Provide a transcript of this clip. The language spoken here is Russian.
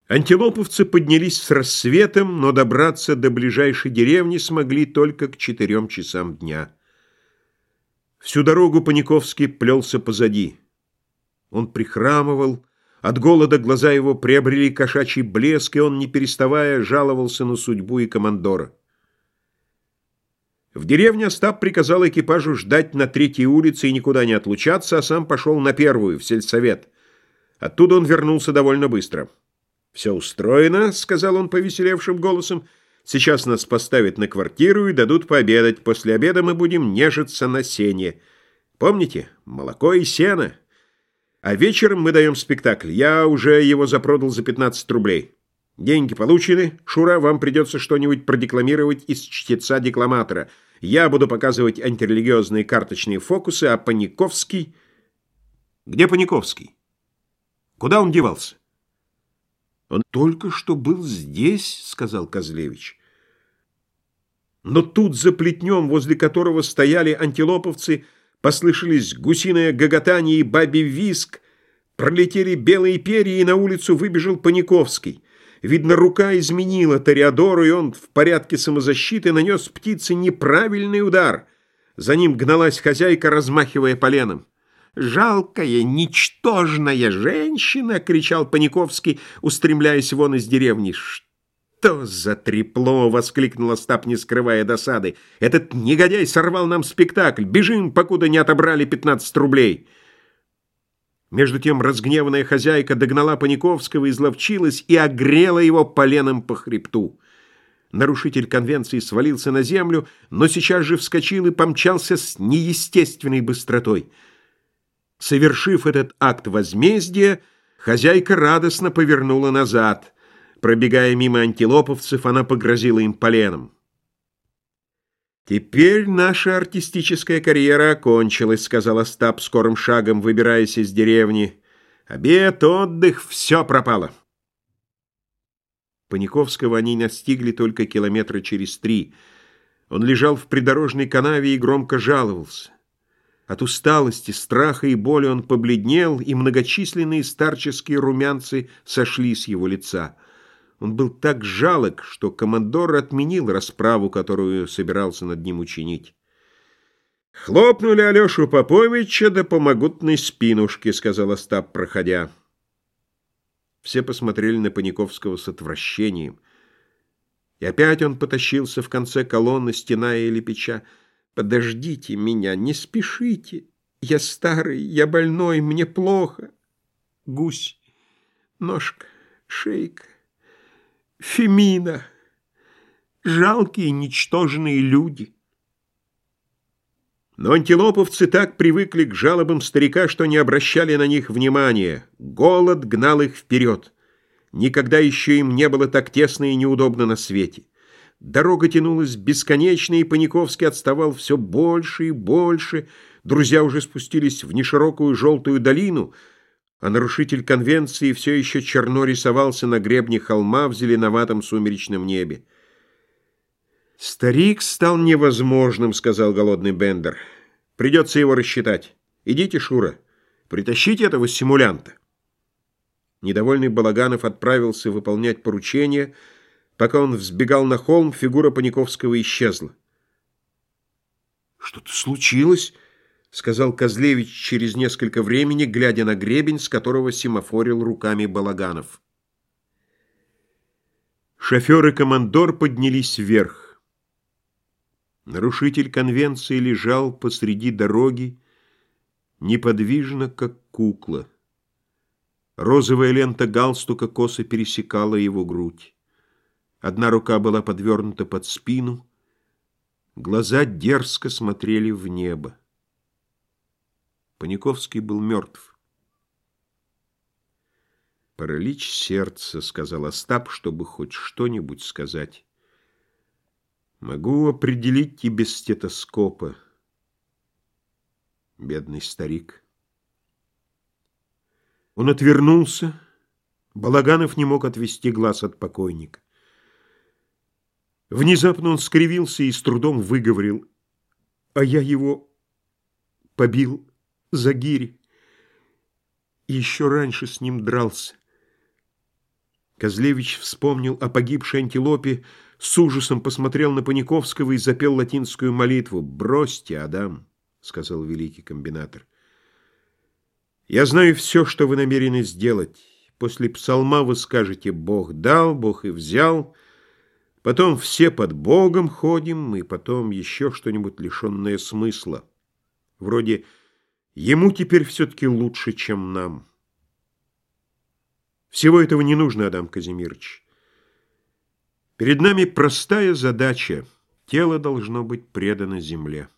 Антилоповцы поднялись с рассветом, но добраться до ближайшей деревни смогли только к 4 часам дня. Всю дорогу Паниковский плелся позади. Он прихрамывал, от голода глаза его приобрели кошачий блеск, и он, не переставая, жаловался на судьбу и командора. В деревне Остап приказал экипажу ждать на 3-й улице и никуда не отлучаться, а сам пошел на 1-ю, в сельсовет. Оттуда он вернулся довольно быстро. «Все устроено», — сказал он повеселевшим голосом. «Сейчас нас поставят на квартиру и дадут пообедать. После обеда мы будем нежиться на сене. Помните? Молоко и сено. А вечером мы даем спектакль. Я уже его запродал за 15 рублей. Деньги получены. Шура, вам придется что-нибудь продекламировать из чтеца-декламатора. Я буду показывать антирелигиозные карточные фокусы, а Паниковский...» «Где Паниковский? Куда он девался?» «Он только что был здесь», — сказал Козлевич. Но тут за плетнем, возле которого стояли антилоповцы, послышались гусиное гоготание и бабий визг, пролетели белые перья, и на улицу выбежал Паниковский. Видно, рука изменила Тореадору, и он в порядке самозащиты нанес птице неправильный удар. За ним гналась хозяйка, размахивая поленом. «Жалкая, ничтожная женщина!» — кричал Паниковский, устремляясь вон из деревни. «Что за трепло!» — воскликнул Остап, не скрывая досады. «Этот негодяй сорвал нам спектакль! Бежим, покуда не отобрали 15 рублей!» Между тем разгневанная хозяйка догнала Паниковского, изловчилась и огрела его поленом по хребту. Нарушитель конвенции свалился на землю, но сейчас же вскочил и помчался с неестественной быстротой. Совершив этот акт возмездия, хозяйка радостно повернула назад. Пробегая мимо антилоповцев, она погрозила им поленом. «Теперь наша артистическая карьера окончилась», — сказал Остап скорым шагом, выбираясь из деревни. «Обед, отдых — все пропало». Паниковского они настигли только километра через 3. Он лежал в придорожной канаве и громко жаловался. От усталости, страха и боли он побледнел, и многочисленные старческие румянцы сошли с его лица. Он был так жалок, что командор отменил расправу, которую собирался над ним учинить. «Хлопнули Алешу Поповича да по могутной спинушке», — сказал Остап, проходя. Все посмотрели на Паниковского с отвращением. И опять он потащился в конце колонны, стеная и лепеча. «Подождите меня, не спешите. Я старый, я больной, мне плохо. Гусь, ножка, шейка, Фемина, жалкие, ничтожные люди». Но антилоповцы так привыкли к жалобам старика, что не обращали на них внимания. Голод гнал их вперед. Никогда еще им не было так тесно и неудобно на свете. Дорога тянулась бесконечно, и Паниковский отставал все больше и больше. Друзья уже спустились в неширокую желтую долину, а нарушитель конвенции все еще черно рисовался на гребне холма в зеленоватом сумеречном небе. «Старик стал невозможным», — сказал голодный Бендер. «Придется его рассчитать. Идите, Шура, притащите этого симулянта». Недовольный Балаганов отправился выполнять поручение. Пока он взбегал на холм, фигура Паниковского исчезла. «Что-то случилось?» — сказал Козлевич через несколько времени, глядя на гребень, с которого семафорил руками Балаганов. Шофер и командор поднялись вверх. Нарушитель конвенции лежал посреди дороги, неподвижно, как кукла. Розовая лента галстука косо пересекала его грудь. Одна рука была подвернута под спину, глаза дерзко смотрели в небо. Паниковский был мертв. «Паралич сердца», — сказал Остап, чтобы хоть что-нибудь сказать. «Могу определить и без стетоскопа. Бедный старик». Он отвернулся. Балаганов не мог отвести глаз от покойника. Внезапно он скривился и с трудом выговорил: «А я его побил за гири и еще раньше с ним дрался. Козлевич вспомнил о погибшей антилопе, с ужасом посмотрел на Паниковского и запел латинскую молитву. «Бросьте, Адам», — сказал великий комбинатор. «Я знаю все, что вы намерены сделать. После псалма вы скажете: Бог дал, Бог и взял. Потом все под Богом ходим, и потом еще что-нибудь лишенное смысла. Вроде ему теперь все-таки лучше, чем нам». Всего этого не нужно, Адам Казимирович. Перед нами простая задача. Тело должно быть предано земле.